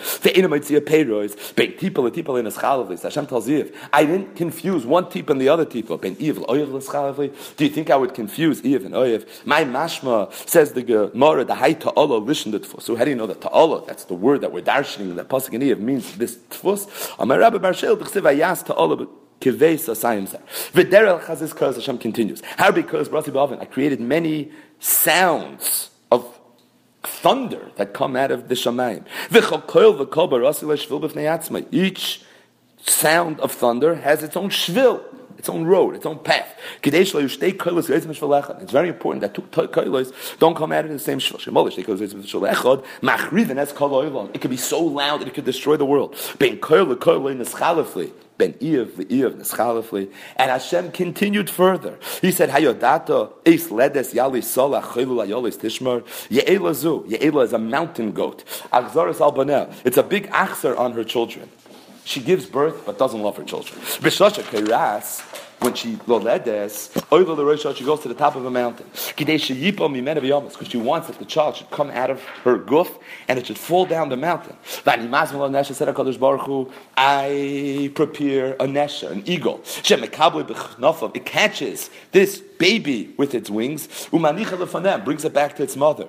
Hashem tells Eve, I didn't confuse one tipin and the other tipin. Do you think I would confuse Eve and Oyev? My mashma, says the Gemara, the high ta'ala listened to tfus. So how do you know that ta'ala, that's the word that we're darshaning, that pasuk in Eve means this tfus? Amar Rabbi Bar Sheil, t'chsiv ayas ta'ala kivesa sayimza. V'derel chazis kaz, Hashem continues. How? Because, Brasi B'avin, I created many sounds of thunder that come out of the shamayim. Each sound of thunder has its own shvil, its own road, its own path. It's very important that two koilos don't come out of the same shvil. It could be so loud that it could destroy the world. Ben Eve Neschalefli. And Hashem continued further. He said, Hayodata, Eis Ledes Yali Sola Chilul Ayolis Tishmar, Ye'ela Zu. Ye'ela is a mountain goat. Achzaris Albanel. It's a big achzer on her children. She gives birth but doesn't love her children. B'shosha Keiras, when she loledes, she goes to the top of a mountain. Because she wants that the child should come out of her guf and it should fall down the mountain. I prepare a nesha, an eagle. It catches this baby with its wings, brings it back to its mother.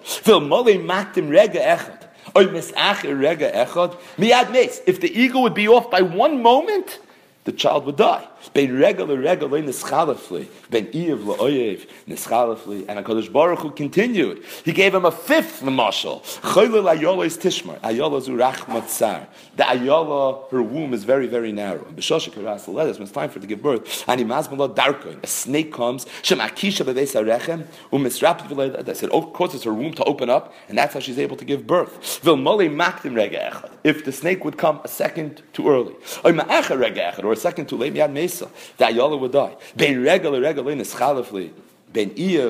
If the eagle would be off by one moment, the child would die. Ben regel neschalefli, ben Eve la'oyev neschalefli, and HaKadosh Baruch Hu continued. He gave him a fifth mashal. Choylel ayolos tishmar, ayola zurach matzar. The ayola, her womb is very, very narrow. And b'shosha keras l'ledes, when it's time for her to give birth, and imazmala darkoin, a snake comes, shem akisha bebeis harechem, u'misrapet v'ledes. It causes her womb to open up, and that's how she's able to give birth. V'lmolei maktim rega echad. If the snake would come a second too early, or ma'acha rega echad, or a second too late, miyad mesa, the ayola would die. Ben regel neschalefli, ben Eve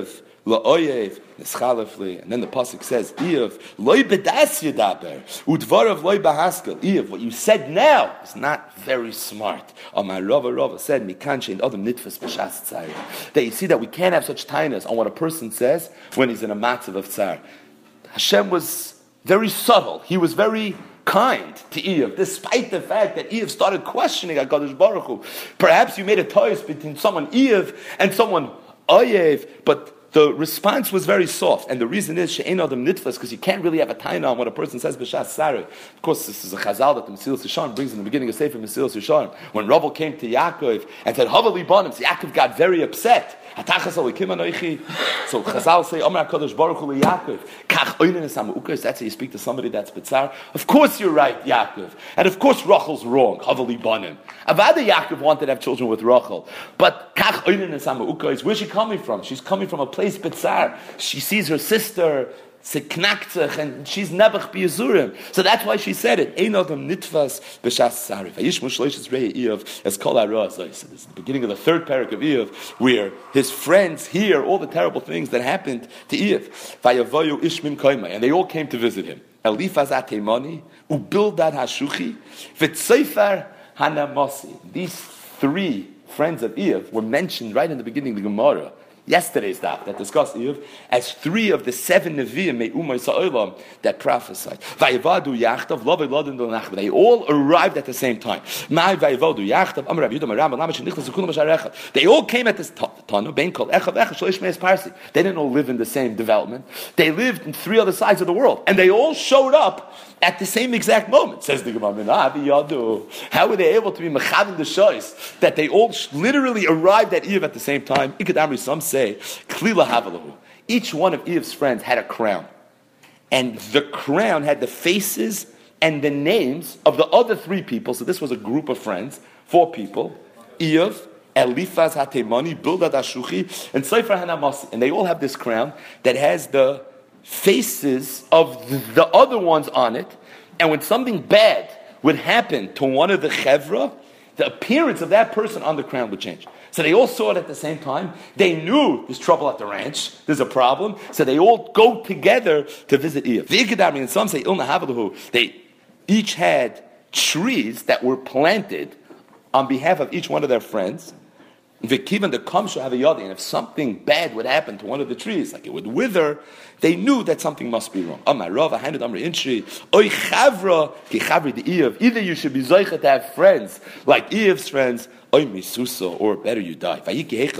la'oyev neschalefli. And then the pasuk says, Eev loy bedas yedaber udvarav loy bahaskel. Eev, what you said now is not very smart. My Rava said, mikan shein adam nitfas b'shas tzar. That you see that we can't have such tightness on what a person says when he's in a matzav of tzar. Hashem was very subtle. He was very kind to Eev, despite the fact that Eev started questioning HaKadosh Baruch Hu. Perhaps you made a choice between someone Eev and someone Oyev, but the response was very soft, and the reason is she'ein adam nitfas, because you can't really have a taina on what a person says b'shas sarei. Of course, this is a chazal that the Mesilas Yesharim brings in the beginning of Sefer Mesilas Yesharim. When Rachel came to Yaakov and said Havali banim, so Yaakov got very upset. Hatachas alikim anoichi. So chazal say Amar HaKadosh Baruch Hu Yaakov kach oinen esam ukos. That's how you speak to somebody that's bitzar. Of course you're right, Yaakov, and of course Rachel's wrong. Havali banim. Avada Yaakov wanted to have children with Rachel, but kach oinen esam ukos. Where's she coming from? She's coming from a place bitzar. She sees her sister seknaktach, and she's nebach biyazurim. So that's why she said it. Ein adam nitfas b'shas sarif. Vayishmu shloishes rei Eev as kol hara. So this is the beginning of the third parak of Eev, where his friends hear all the terrible things that happened to Eev. Vayavoyu ishmim koimai, and they all came to visit him. Elifaz atemani ubildad hashuchi v'tseifar hanamasi. These three friends of Eev were mentioned right in the beginning of the Gemara. Yesterday's daf that discussed Eev as three of the seven Nevi'im me'umay sa'olam that prophesied. Vayivadu yachtav lovei lodin do nachma. They all arrived at the same time. Ma'ay vayivadu yachtav amar Rav Yehuda Maram lama shenichlas zekulam b'sharechad. They all came at this tanu bein kol echav echad shloish meis parsi. They didn't all live in the same development. They lived in three other sides of the world, and they all showed up at the same exact moment. Says the Gemara. How were they able to be mechavim the shoys that they all literally arrived at Eev at the same time? Ikad some say klila havalahu. Each one of Eev's friends had a crown, and the crown had the faces and the names of the other three people. So this was a group of friends, 4 people: Eev, Elifaz Hatemani, Bildad Hashuchi, and Sefer Hanamasi. And they all have this crown that has the faces of the other ones on it. And when something bad would happen to one of the chevra, the appearance of that person on the crown would change. So they all saw it at the same time. They knew there's trouble at the ranch. There's a problem. So they all go together to visit Eev. And some say they each had trees that were planted on behalf of each one of their friends. And if something bad would happen to one of the trees, like it would wither, they knew that something must be wrong. Either you should be zoichet to have friends like Eev's friends, or better you die. And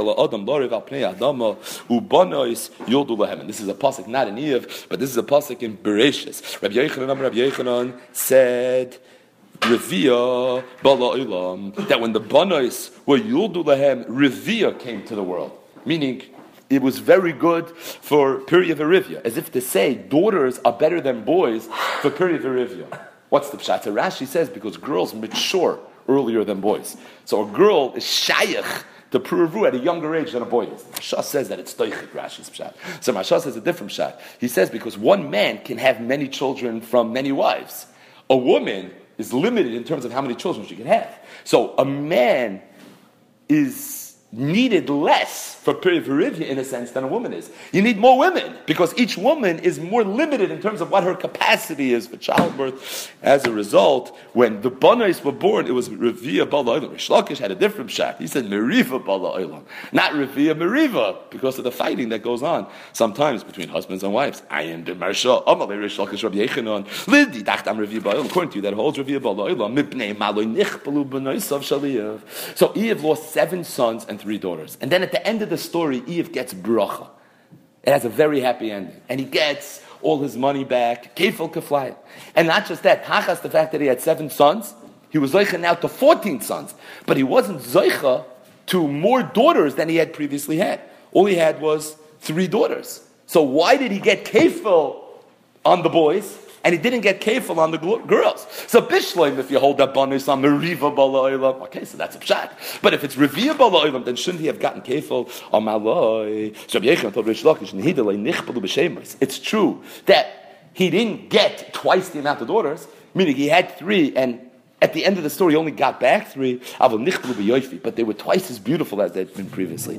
this is a pasuk not in Eev, but this is a pasuk in Bereshis. Rabbi Yochanan said, Revia bala olam, that when the Banos were Yuldu Lahem, Revia came to the world. Meaning, it was very good for Period Verivia, as if to say, daughters are better than boys for Period Verivia. What's the pshat? So Rashi says, because girls mature earlier than boys. So a girl is shayach to Puravu at a younger age than a boy is. Mashah says that it's Toichik, Rashi's pshat. So Mashah says a different pshat. He says, because one man can have many children from many wives. A woman is limited in terms of how many children she can have. So a man is needed less for perivirivia in a sense than a woman is. You need more women because each woman is more limited in terms of what her capacity is for childbirth. As a result, when the Banais were born, it was Revia Bala Olam. Rish Lakish had a different shot. He said Meriva Bala Olam, not Revia Meriva, because of the fighting that goes on sometimes between husbands and wives. I am the Marsha. Amalei Rish Lakish Rabbi Yechanan. Lidi Dachtam Revia Bala Olam. According to you, that holds Revia Bala Olam. Mipnei Maloi Nichpalu B'Noisav Shaliyav. So Eev lost 7 sons and 3 daughters. And then at the end of the story, Eev gets bracha. It has a very happy ending. And he gets all his money back. Kefil Keflayim. And not just that, Tachas, the fact that he had 7 sons, he was Zoicha now to 14 sons. But he wasn't Zoicha to more daughters than he had previously had. All he had was 3 daughters. So why did he get Kefil on the boys? And he didn't get kefil on the girls. So Bishloim, if you hold that bonus on Meriva Bala Olam, okay, so that's a pshat. But if it's Revia Bala Olam, then shouldn't he have gotten kefil on Maloi? So Yechon told Rish Lakish, Nehidalei Nichpalu B'Shemos. It's true that he didn't get twice the amount of daughters, meaning he had 3 and At the end of the story, he only got back 3, but they were twice as beautiful as they'd been previously.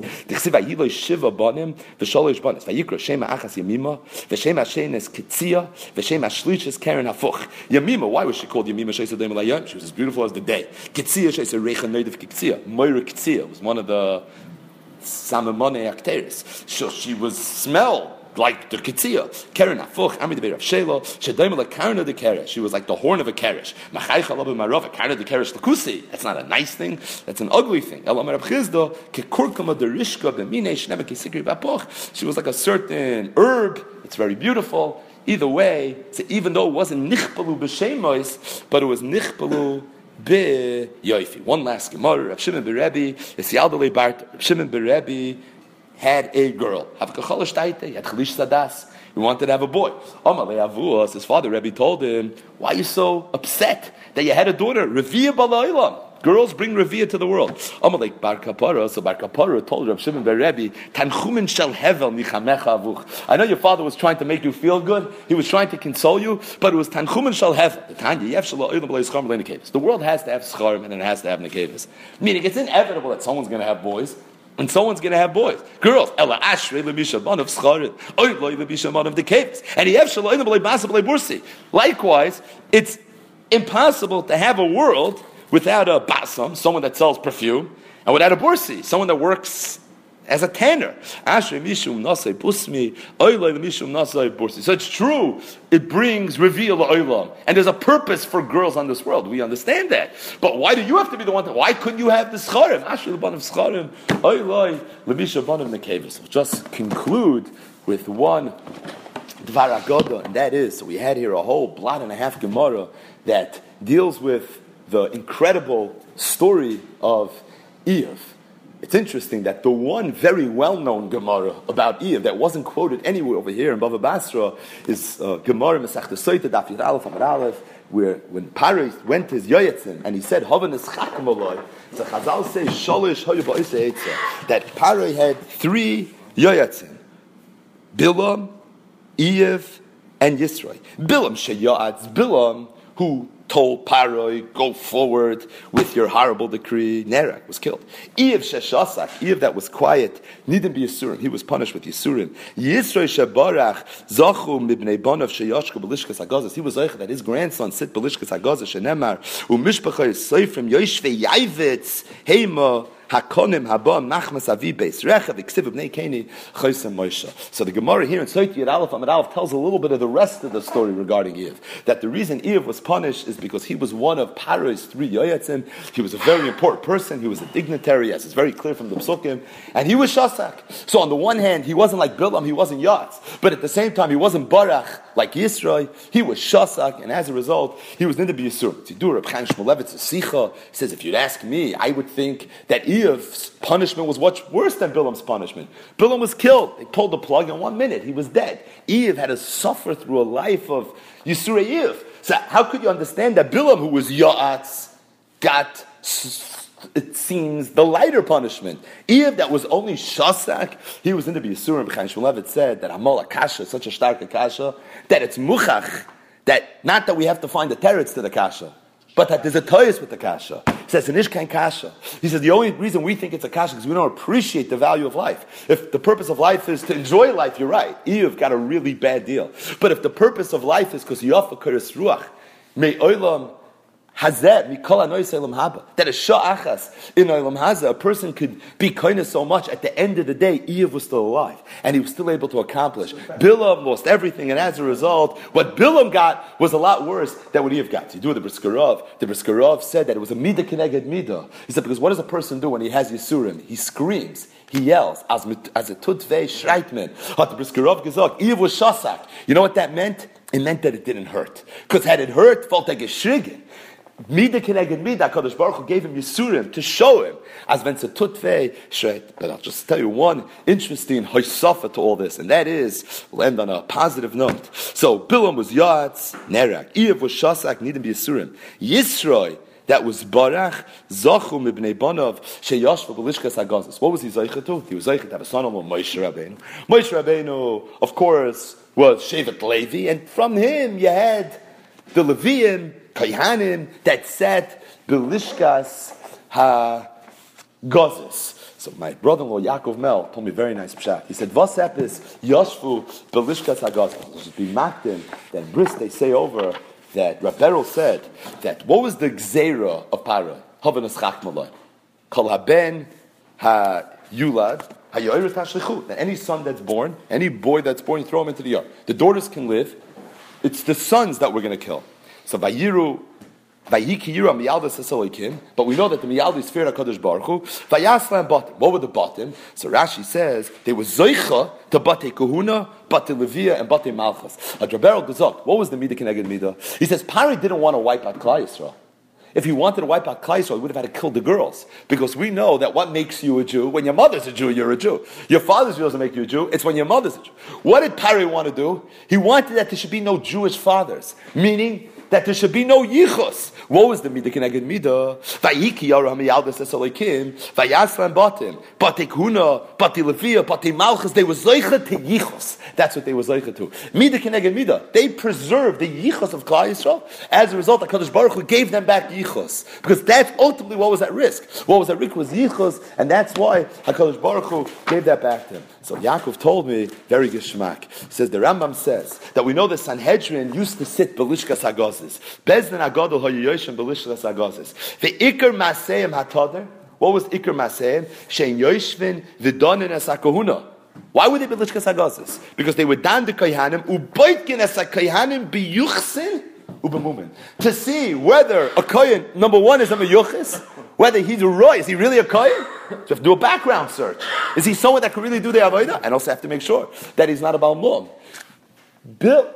Yamima, why was she called Yamima? She was as beautiful as the day. It was one of the Samamone Acteris. So she was smelled like the Kitzia. Karen Afuch, Amid Beir of Shelo, Shedaimala Karna the Keresh. She was like the horn of a Keresh. Machai Chalabu Marova, Karna the Keresh Lakusi. That's not a nice thing, that's an ugly thing. Elamar Abchizdo, Kekurkama the Rishka, Bemine, Shnema Kisikri Bapoch. She was like a certain herb, it's very beautiful. Either way, so even though it wasn't Nichpalu B'Shemois, but it was Nichpalu Be Yoifi. One last Gemara, Rav Shimon Berebi, Esialdale Bart, Rav Shimon Berebi had a girl. He had Chalish Sadas. He wanted to have a boy. His father, Rebbe, told him, why are you so upset that you had a daughter? Revia Balaylam. Girls bring Revia to the world. Amalek Bar Kapara. So Bar Kapara told Rav Shimon Berebi, Tanchumen shel hevel nichamecha avuch. I know your father was trying to make you feel good. He was trying to console you, but it was Tanchumen shel hevel. The world has to have scharim and it has to have nekevis. Meaning, it's inevitable that someone's going to have boys. And someone's going to have boys. Girls. Ella ashrei lemisha man of scharim. Oy loy lemisha man of the caves. And yev shelo ina b'lei basa b'lei bursi. Likewise, it's impossible to have a world without a basam, someone that sells perfume, and without a bursi, someone that works as a tanner. Ashrei mishum nasai busmi. Oy loy mishum nasai bursi. So it's true. It brings reveal la'olam. And there's a purpose for girls on this world. We understand that. But why do you have to be the one why couldn't you have the scharim? Ashrei l'ban of scharim. Oy loy lemisha ban of nekevis. We'll just conclude with one Dvar Agoda, and that is, so we had here a whole blot and a half Gemara that deals with the incredible story of Eve. It's interesting that the one very well-known Gemara about Eve that wasn't quoted anywhere over here in Bava Basra is Gemara Masechta Soita Daf Yud Aleph Amud Aleph, where when Paris went to his Yoyetzim and he said Havan Eschachim Oloi, so Chazal says Sholish Hoyu Ba'isei Eitzah, that Paris had 3 Yoyetzim: Bilam, Eve, and Yisroi. Bilam Sheyatz, Bilam, who told Paroi, go forward with your horrible decree. Nerak was killed. Eve Sheshasak, Eve that was quiet, needn't be Yisurim. He was punished with Yisurim. Yisroi Shebarach, Zachu Mibnei Bonav Sheyashku Belishkas Agazas. He was Zeicha that his grandson sit Belishkas Agazas Shenemar, Umishpachai Seifrim Yoishve Yavitz, Heima, Hakonim Haba Machmas Avi Beis Rechav Iksiv Bnei Keni Chaysem Moshe. So the Gemara here in Soiti Yud Aleph Amud Aleph tells a little bit of the rest of the story regarding Eve. That the reason Eve was punished is because he was one of Paro's 3 Yoyetzim. He was a very important person. He was a dignitary, as it's very clear from the Psukim, and he was Shasak. So on the one hand, he wasn't like Bilam, he wasn't Yatz, but at the same time, he wasn't Barach like Yisroi. He was Shasak, and as a result, he was Nida B'Yisur. Tzidur Reb Chaim Shmulevitz Sicha says, if you'd ask me, I would think that Eve's punishment was much worse than Bilam's punishment. Bilam was killed. They pulled the plug in 1 minute. He was dead. Eve had to suffer through a life of Yisur Eve. So how could you understand that Bilam, who was Ya'atz, got, it seems, the lighter punishment? Eve, that was only Shasak, he was in the Yisur. And B'chaim Shmulevitz said that Amal Akasha is such a stark Akasha, that it's Muchach, that not that we have to find the teretz to the Kasha, but that there's a toyus with the kasha. He says, "Anish kain kasha." He says, the only reason we think it's a kasha is because we don't appreciate the value of life. If the purpose of life is to enjoy life, you're right. Eve got a really bad deal. But if the purpose of life is because yafa kuris ruach, may olam hazeh mikol anois olam haba, that a sha'achas in olam hazeh, a person could be kind of so much. At the end of the day, Eve was still alive, and he was still able to accomplish. Bilam lost everything, and as a result, what Bilam got was a lot worse than what Eve got. You do the Briskerov. The Briskerov said that it was a midah keneged midah. He said, because what does a person do when he has yisurim? He screams. He yells, as a tutvei shreitman. Hat the Briskerov gesagt, Eve was shasak. You know what that meant? It meant that it didn't hurt. Because had it hurt, felt like a shrigen. Mida keneged mida, Kadosh Baruch Hu gave him Yisurim to show him as when it's a tutvei shreit. But I'll just tell you one interesting hoisafa to all this, and that is, we'll end on a positive note. So Bilam was Yatz, Nerak. Eve was Shasak, needed be Yisurim. Yisroi, that was Barach, Zachu mibnei Bonav, Sheyashva b'lishkas hagazos. What was he Zaycha to? He was Zaycha to have a son-in-law, Moshe Rabbeinu. Moshe Rabbeinu, of course, was Shevet Levi, and from him you had the Leviim, Kohanim that sat Belishkas ha-gozes. So my brother-in-law Yaakov Mel told me a very nice pshat. He said, "Vasep is Yoshvu Belishkas ha-gozes." Just be makdim that bris they say over that Rab Beryl said that what was the gzeira of Para? Havanas chachmaloi. Kol haben ha-yulad ha-yoyret ha-shlichut. That any son that's born, any boy that's born, you throw him into the yard. The daughters can live. It's the sons that we're going to kill. So Vayiru, Vayiki Yiru Miyaldas Eselikim, but we know that the Miyaldas is feared HaKadosh Baruch Hu. Vayaslan Batim. What were the Batim? So Rashi says they were Zoicha to Bate Kahuna, Bate Levia, and Bate Malchus. Adraberel Gazok. What was the Midah Keneged Midah? He says Pari didn't want to wipe out Klai Yisrael. If he wanted to wipe out Klai Yisrael, he would have had to kill the girls. Because we know that what makes you a Jew, when your mother's a Jew, you're a Jew. Your father's Jew doesn't make you a Jew, it's when your mother's a Jew. What did Pari want to do? He wanted that there should be no Jewish fathers. Meaning that there should be no yichus. What was the midah keneged midah? Vayiki yara hamiyaldas esalekim, vayaslan batim, bate kuna, bate levia, bate malchus. They were zoicha to yichus. That's what they were zoicha to. Midah keneged midah. They preserved the yichus of Klal Yisrael. As a result, HaKadosh Baruch Hu gave them back yichus, because that's ultimately what was at risk. What was at risk was yichus, and that's why HaKadosh Baruch Hu gave that back to him. So Yaakov told me very geschmack. He says the Rambam says that we know the Sanhedrin used to sit belishkas hagazis. Bezdin agadol hayoyishim belishkas hagazis. The ikar maseim hatader. What was ikar maseim? Shein yoishvin v'donin es hakohuna. Why would they be belishkas hagazis? Because they were dan de kohanim uboitkin es hakohanim biyuchsin ubemumin. To see whether a kohen, number one, is a meyuchis, whether he's a roy, is he really a kohen? So you have to do a background search. Is he someone that can really do the avodah? And also have to make sure that he's not a Baal Mum. Bill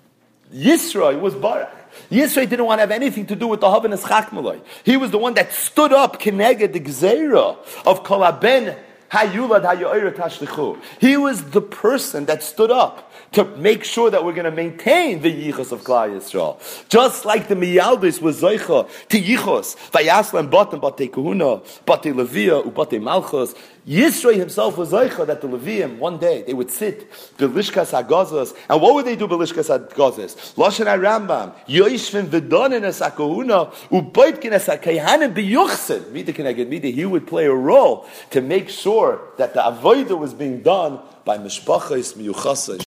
Yisro was Barak. Yisro didn't want to have anything to do with the Havanas Chachmaloi. He was the one that stood up Keneged the Gzeira of Kol Haben Hayulad Hayoyret Hashlichu. He was the person that stood up to make sure that we're going to maintain the yichus of Klal Yisrael. Just like the Miyaldis was Zoicha to yichus, Vayaslan Batim Bate Kahuna, Bate Levia, Ubate Malchus. Yisro himself was Zoicha that the Levium, one day, they would sit Belishkas HaGazas. And what would they do Belishkas HaGazas? Lashon HaRambam, Yoishvin V'donin Es HaKahuna, Uboitkin Es HaKayhanim B'yuchsin. Mida Keneged Mida, he would play a role to make sure that the avodah was being done by Mishpachos Miyuchasai.